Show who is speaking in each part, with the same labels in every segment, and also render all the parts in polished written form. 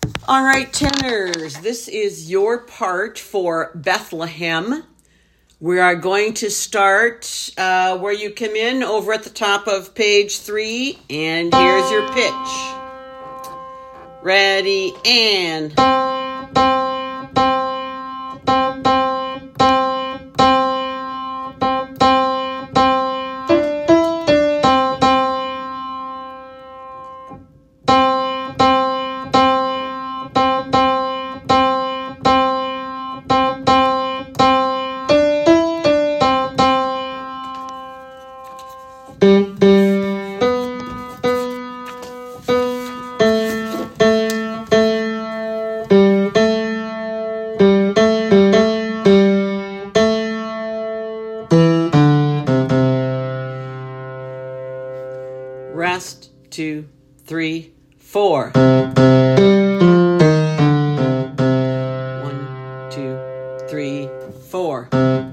Speaker 1: All right, tenors, this is your part for Bethlehem. We are going to start where you come in over at the top of page 3, and here's your pitch. Ready, and... Rest, 2, 3, 4. 1, 2, 3, 4. 1,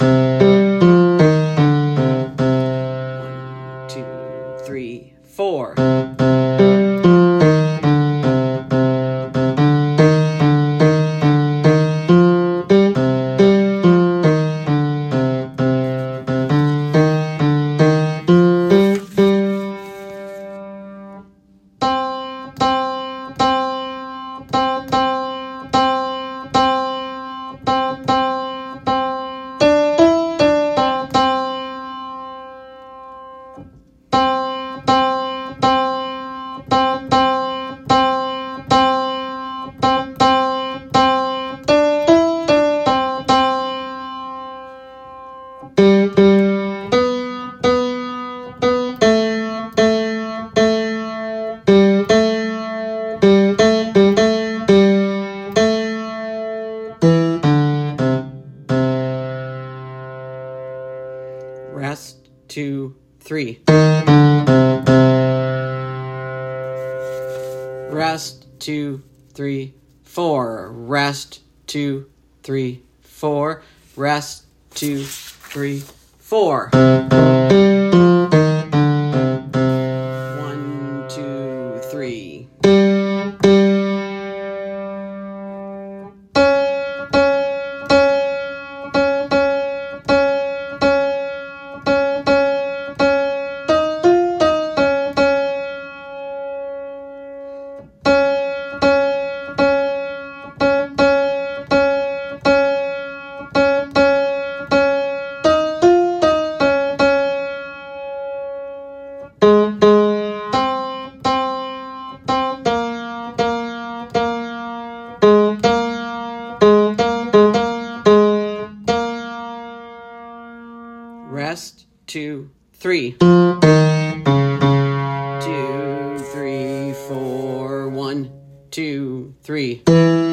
Speaker 1: 2, 3, 4. Rest, 2, 3. Rest, 2, 3, 4. Rest, 2, 3, 4. Rest, 2, 3, 4. 1, 2, 3. Rest, 2, 3. 2, 3, 4. 1, 2, 3.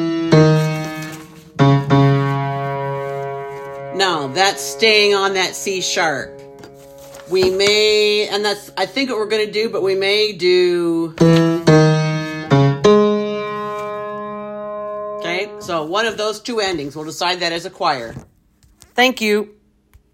Speaker 1: Now, that's staying on that C sharp. We may, and that's, I think, what we're going to do, but we may do... Okay, so one of those two endings. We'll decide that as a choir. Thank you.